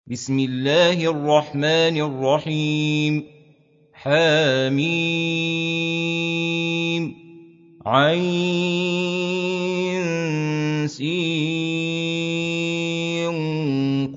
بسم الله الرحمن الرحيم. حميم عين سين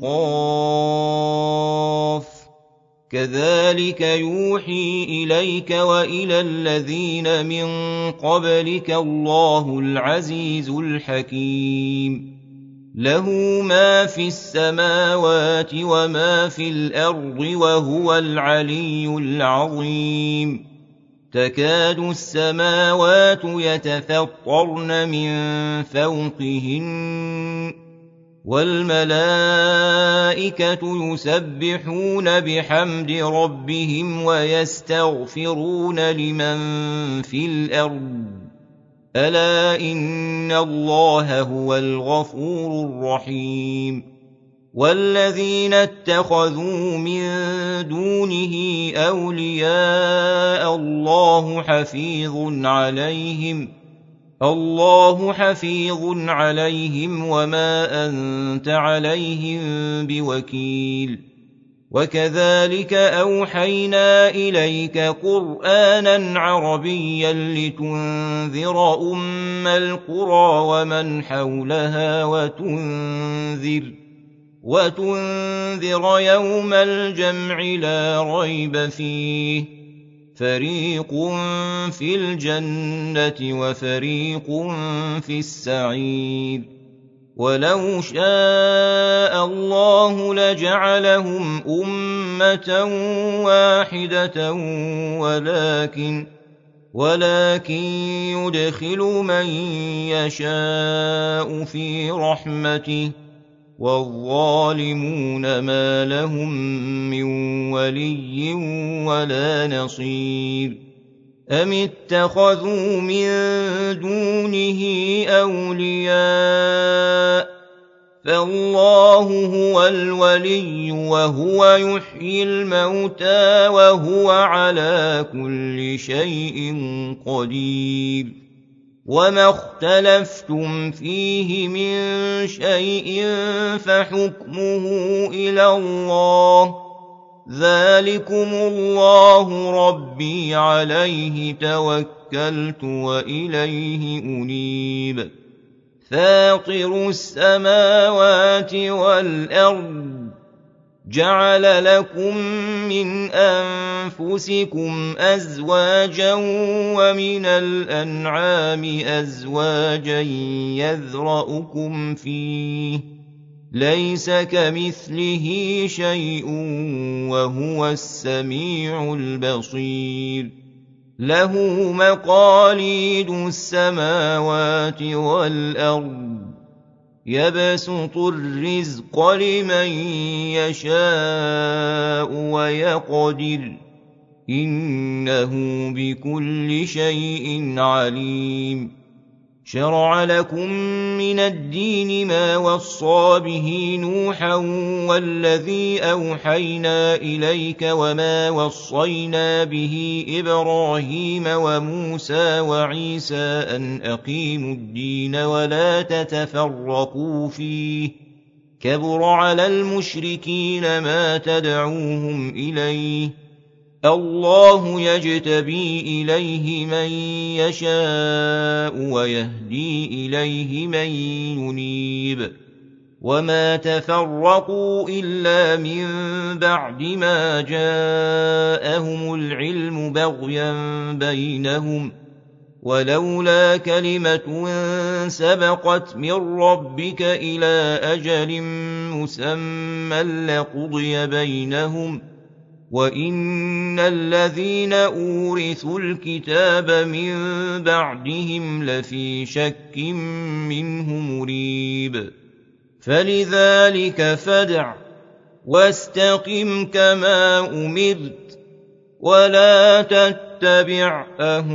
قاف. كذلك يوحي إليك وإلى الذين من قبلك الله العزيز الحكيم. له ما في السماوات وما في الأرض وهو العلي العظيم. تكاد السماوات يتفطرن من فوقهن والملائكة يسبحون بحمد ربهم ويستغفرون لمن في الأرض ألا إن الله هو الغفور الرحيم. والذين اتخذوا من دونه أولياء الله حفيظ عليهم وما أنت عليهم بوكيل. وكذلك أوحينا إليك قرآنا عربيا لتنذر أم القرى ومن حولها وتنذر يوم الجمع لا ريب فيه فريق في الجنة وفريق في السعير. ولو شاء الله لجعلهم أمة واحدة ولكن يدخل من يشاء في رحمته والظالمون ما لهم من ولي ولا نصير. أم اتخذوا من دونه أولياء فالله هو الولي وهو يحيي الموتى وهو على كل شيء قدير. وما اختلفتم فيه من شيء فحكمه إلى الله ذلكم الله ربي عليه توكلت وإليه أنيب. فاطر السماوات والأرض جعل لكم من أنفسكم أزواجا ومن الأنعام أزواجا يذرأكم فيه ليس كمثله شيء وهو السميع البصير. له مقاليد السماوات والأرض يبسط الرزق لمن يشاء ويقدر إنه بكل شيء عليم. شرع لكم من الدين ما وصى به نوحا والذي أوحينا إليك وما وصينا به إبراهيم وموسى وعيسى أن أقيموا الدين ولا تتفرقوا فيه كبر على المشركين ما تدعوهم إليه الله يجتبي إليه من يشاء ويهدي إليه من ينيب. وما تفرقوا إلا من بعد ما جاءهم العلم بغيا بينهم ولولا كلمة سبقت من ربك إلى أجل مسمى لقضي بينهم وإن الذين أورثوا الكتاب من بعدهم لفي شك منه مريب. فلذلك فادع واستقم كما أمرت ولا تتبع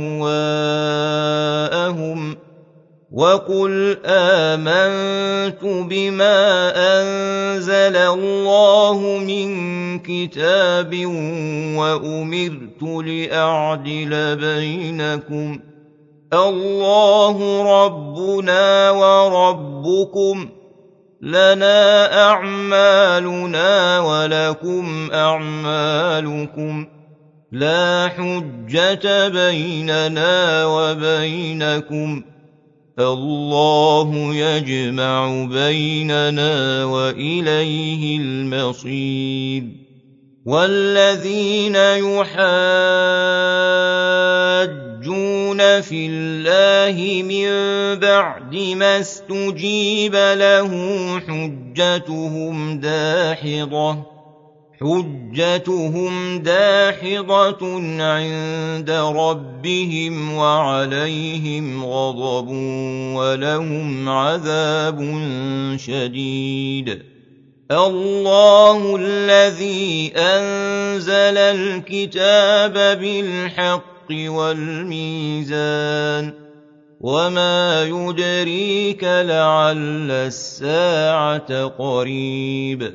أهواءهم وقل آمنت بما أنزل الله من كتاب وأمرت لأعدل بينكم الله ربنا وربكم لنا أعمالنا ولكم أعمالكم لا حجة بيننا وبينكم الله يجمع بيننا وإليه المصير والذين يحاجون في الله من بعد ما استجيب له حجتهم داحضة عند ربهم وعليهم غضب ولهم عذاب شديد الله الذي أنزل الكتاب بالحق والميزان وما يدريك لعل الساعة قريب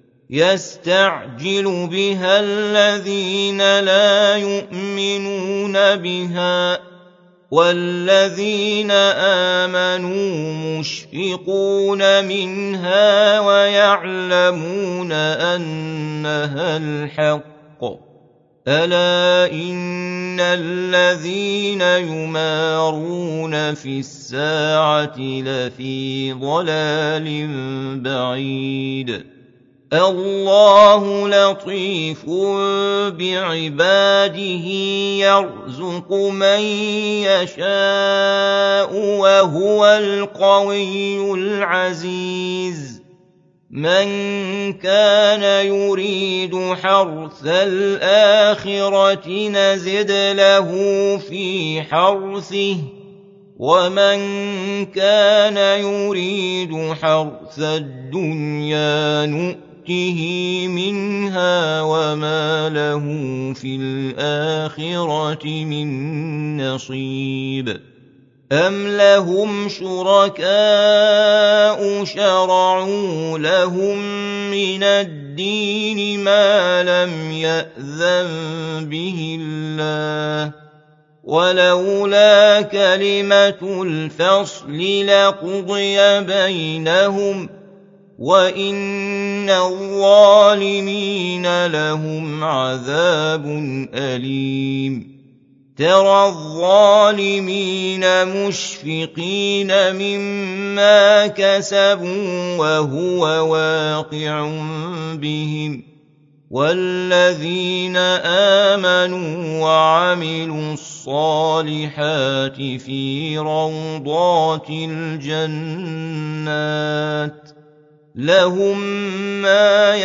يستعجل بها الذين لا يؤمنون بها والذين آمنوا مشفقون منها ويعلمون أنها الحق ألا إن الذين يمارون في الساعة لفي ضلال بعيد الله لطيف بعباده يرزق من يشاء وهو القوي العزيز من كان يريد حرث الآخرة نزد له في حرثه ومن كان يريد حرث الدنيا نؤته منها وما له في الآخرة من نصيب أم لهم شركاء شرعوا لهم من الدين ما لم يأذن به الله ولولا كلمة الفصل لقضي بينهم وإن الظالمين لهم عذاب أليم ترى الظالمين مشفقين مما كسبوا وهو واقع بهم والذين آمنوا وعملوا الصالحات في روضات الجنات لهم ما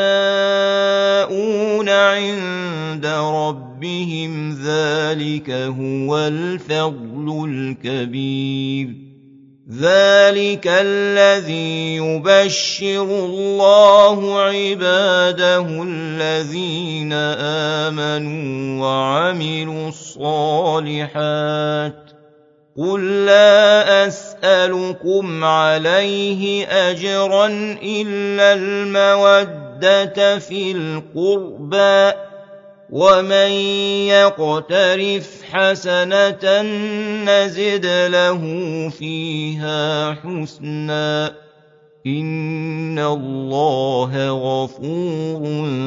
يشاءون عند ربهم ذلك هو الفضل الكبير ذلك الذي يبشر الله عباده الذين آمنوا وعملوا الصالحات قل لا أسألكم عليه أجرا إلا المودة في القربى ومن يقترف حسنة نزد له فيها حسنا إن الله غفور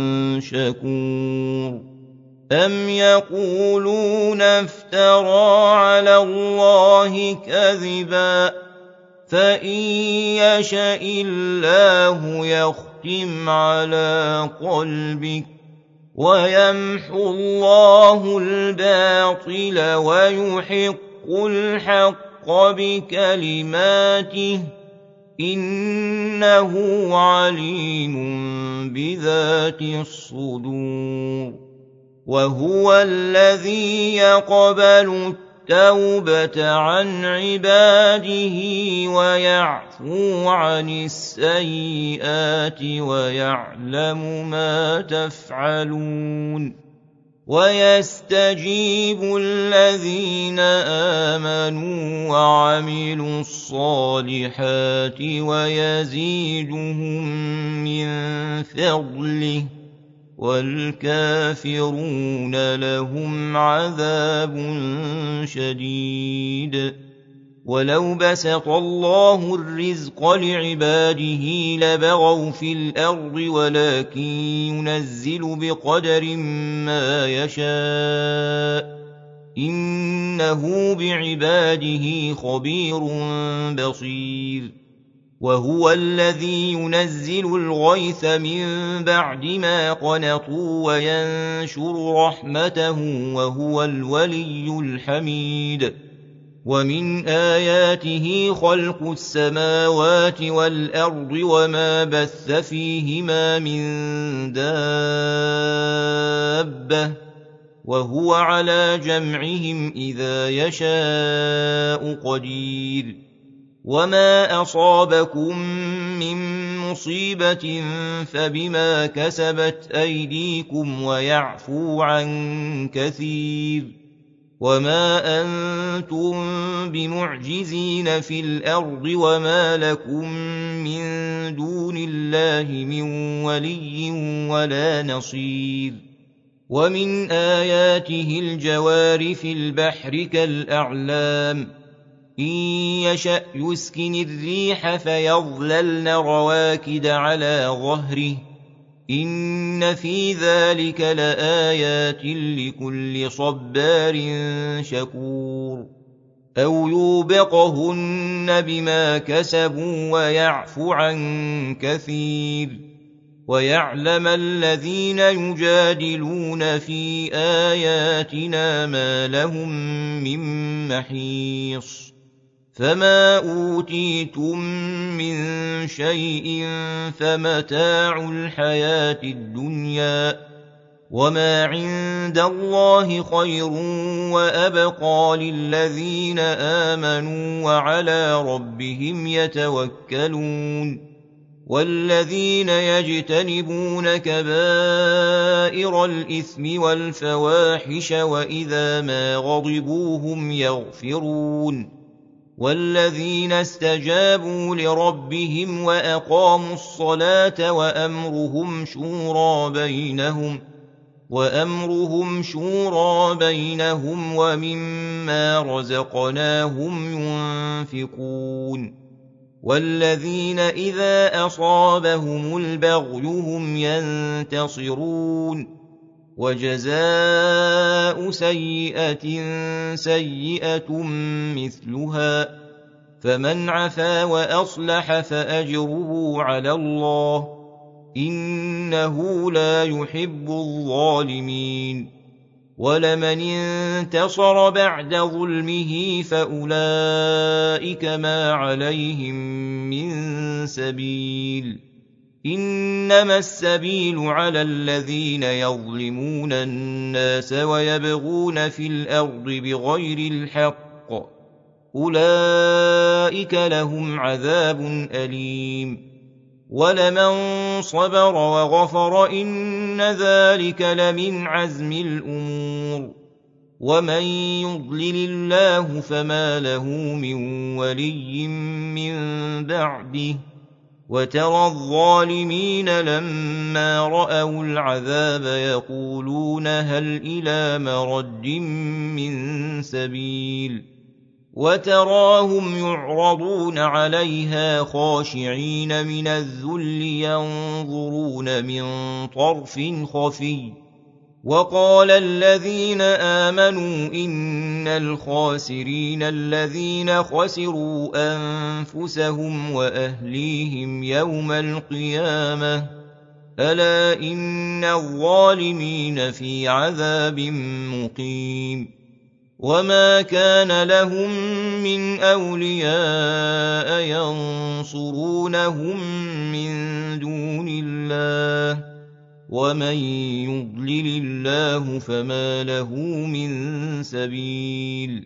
شكور أم يقولون افترى على الله كذبا فإن يشأ الله يختم على قلبك ويمحو الله الباطل ويحق الحق بكلماته إنه عليم بذات الصدور وهو الذي يقبل التوبة عن عباده ويعفو عن السيئات ويعلم ما تفعلون ويستجيب الذين آمنوا وعملوا الصالحات ويزيدهم من فضله والكافرون لهم عذاب شديد وَلَوْ بَسَطَ اللَّهُ الرِّزْقَ لِعِبَادِهِ لَبَغَوْا فِي الْأَرْضِ وَلَٰكِن يُنَزِّلُ بِقَدَرٍ مَّا يَشَاءُ ۚ إِنَّهُ بِعِبَادِهِ خَبِيرٌ بَصِيرٌ وَهُوَ الَّذِي يُنَزِّلُ الْغَيْثَ مِن بَعْدِ مَا قَنَطُوا وَيَنشُرُ رَحْمَتَهُ ۚ وَهُوَ الْوَلِيُّ الْحَمِيدُ وَمِنْ آيَاتِهِ خَلْقُ السَّمَاوَاتِ وَالْأَرْضِ وَمَا بَثَّ فِيهِمَا مِن دَابَّةٍ ۚ وَهُوَ عَلَىٰ جَمْعِهِمْ إِذَا يَشَاءُ قَدِيرٌ وَمَا أَصَابَكُم مِّن مُّصِيبَةٍ فَبِمَا كَسَبَتْ أَيْدِيكُمْ وَيَعْفُو عَن كَثِيرٍ وَمَا أَنتُم بِمُعْجِزِينَ فِي الْأَرْضِ وَمَا لَكُم مِّن دُونِ اللَّهِ مِن وَلِيٍّ وَلَا نَصِيرٍ وَمِنْ آيَاتِهِ الْجَوَارِ فِي الْبَحْرِ كَالْأَعْلَامِ إِن يَشَأْ يُسْكِنِ الرِّيحَ فَيَظْلَلْنَ رَوَاكِدَ عَلَىٰ ظَهْرِهِ ۚ إِنَّ فِي ذَٰلِكَ لَآيَاتٍ لِّكُلِّ صَبَّارٍ شَكُورٍ أَوْ يُوبِقْهُنَّ بِمَا كَسَبُوا وَيَعْفُ عَن كَثِيرٍ وَيَعْلَمَ الَّذِينَ يُجَادِلُونَ فِي آيَاتِنَا مَا لَهُم مِّن مَّحِيصٍ فَمَا أُوتِيتُم مِّن شَيْءٍ فَمَتَاعُ الْحَيَاةِ الدُّنْيَا ۖ وَمَا عِندَ اللَّهِ خَيْرٌ وَأَبْقَىٰ لِلَّذِينَ آمَنُوا وَعَلَىٰ رَبِّهِمْ يَتَوَكَّلُونَ وَالَّذِينَ يَجْتَنِبُونَ كَبَائِرَ الْإِثْمِ وَالْفَوَاحِشَ وَإِذَا مَا غَضِبُوا هُمْ يَغْفِرُونَ وَالَّذِينَ اسْتَجَابُوا لِرَبِّهِمْ وَأَقَامُوا الصَّلَاةَ وَأَمْرُهُمْ شُورَىٰ بَيْنَهُمْ وَمِمَّا رَزَقْنَاهُمْ يُنفِقُونَ وَالَّذِينَ إِذَا أَصَابَهُمُ الْبَغْيُ هُمْ يَنتَصِرُونَ وَجَزَاءُ سَيِّئَةٍ سَيِّئَةٌ مِّثْلُهَا ۖ فَمَنْ عَفَا وَأَصْلَحَ فَأَجْرُهُ عَلَى اللَّهِ ۚ إِنَّهُ لَا يُحِبُّ الظَّالِمِينَ وَلَمَنِ انتَصَرَ بَعْدَ ظُلْمِهِ فَأُولَٰئِكَ مَا عَلَيْهِم مِّن سَبِيلٍ ۚ إِنَّمَا السَّبِيلُ عَلَى الَّذِينَ يَظْلِمُونَ النَّاسَ وَيَبْغُونَ فِي الْأَرْضِ بِغَيْرِ الْحَقِّ ۚ أُولَٰئِكَ لَهُمْ عَذَابٌ أَلِيمٌ وَلَمَن صَبَرَ وَغَفَرَ إِنَّ ذَٰلِكَ لَمِنْ عَزْمِ الْأُمُورِ وَمَن يُضْلِلِ اللَّهُ فَمَا لَهُ مِن وَلِيٍّ مِّن بَعْدِهِ ۗ وَتَرَى الظَّالِمِينَ لَمَّا رَأَوُا الْعَذَابَ يَقُولُونَ هَلْ إِلَىٰ مَرَدٍّ مِّن سَبِيلٍ وَتَرَاهُمْ يُعْرَضُونَ عَلَيْهَا خَاشِعِينَ مِنَ الذُّلِّ يَنظُرُونَ مِن طَرْفٍ خَفِيٍّ وَقَالَ الَّذِينَ آمَنُوا إِنَّ الْخَاسِرِينَ الَّذِينَ خَسِرُوا أَنفُسَهُمْ وَأَهْلِيهِمْ يَوْمَ الْقِيَامَةِ ۗ أَلَا إِنَّ الظَّالِمِينَ فِي عَذَابٍ مُّقِيمٍ وَمَا كَانَ لَهُم مِّنْ أَوْلِيَاءَ يَنصُرُونَهُم مِّن دُونِ اللَّهِ ۗ وَمَن يُضْلِلِ اللَّهُ فَمَا لَهُ مِن سَبِيلٍ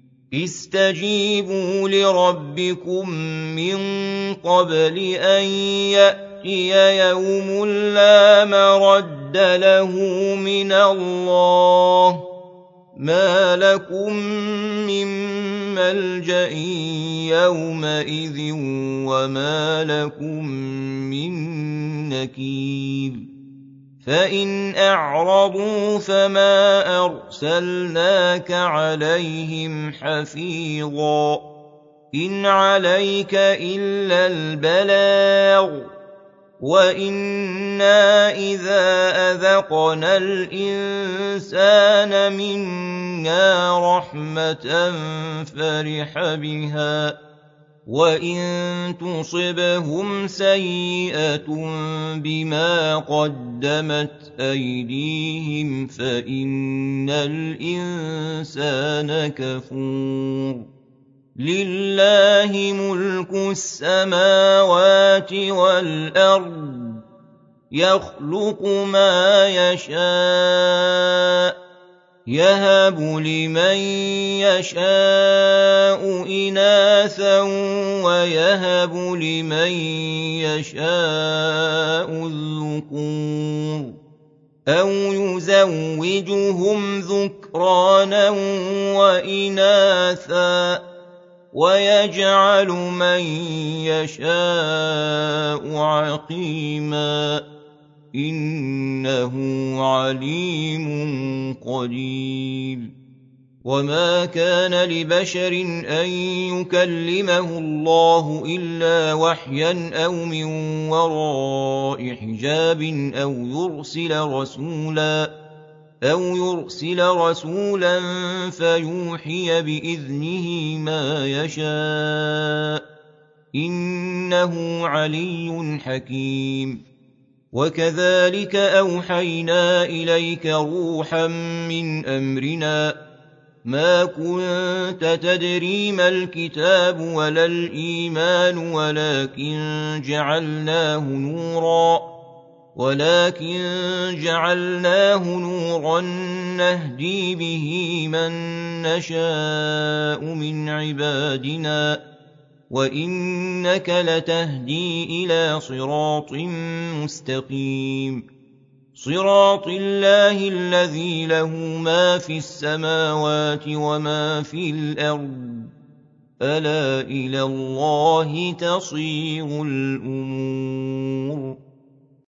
اسْتَجِيبُوا لِرَبِّكُم مِّن قَبْلِ أَن يَأْتِيَ يَوْمٌ لَّا مَرَدَّ لَهُ مِنَ اللَّهِ ۚ مَا لَكُم مِّن مَّلْجَإٍ يَوْمَئِذٍ وَمَا لَكُم مِّن نَّكِيرٍ فَإِنْ أَعْرَضُوا فَمَا أَرْسَلْنَاكَ عَلَيْهِمْ حَفِيظًا إِنْ عَلَيْكَ إِلَّا الْبَلَاغُ وَإِنَّا إِذَا أَذَقْنَا الْإِنسَانَ مِنَّا رَحْمَةً فَرِحَ بِهَا وَإِن تُصِبْهُمْ سَيِّئَةٌ بِمَا قَدَّمَتْ أَيْدِيهِمْ فَإِنَّ الْإِنسَانَ كَفُورٌ لِلَّهِ مُلْكُ السَّمَاوَاتِ وَالْأَرْضِ يَخْلُقُ مَا يَشَاءُ يَهَبُ لِمَن يَشَاءُ إِنَاثًا وَيَهَبُ لِمَن يَشَاءُ الذُّكُورَ أَوْ يُزَوِّجُهُمْ ذُكْرَانًا وَإِنَاثًا وَيَجْعَلُ مَن يَشَاءُ عَقِيمًا إِنَّهُ عَلِيمٌ قَدِيرٌ وَمَا كَانَ لِبَشَرٍ أَن يُكَلِّمَهُ اللَّهُ إِلَّا وَحْيًا أَوْ مِن وَرَاءِ حِجَابٍ أَوْ يُرْسِلَ رَسُولًا فَيُوحِيَ بِإِذْنِهِ مَا يَشَاءُ إِنَّهُ عَلِيٌّ حَكِيمٌ وَكَذَلِكَ أَوْحَيْنَا إِلَيْكَ رُوحًا مِّنْ أَمْرِنَا مَا كُنتَ تَدْرِي مَا الْكِتَابُ وَلَا الْإِيمَانُ ولكن جعلناه نورا نهدي به من نشاء من عبادنا وإنك لتهدي إلى صراط مستقيم صراط الله الذي له ما في السماوات وما في الأرض ألا إلى الله تصير الأمور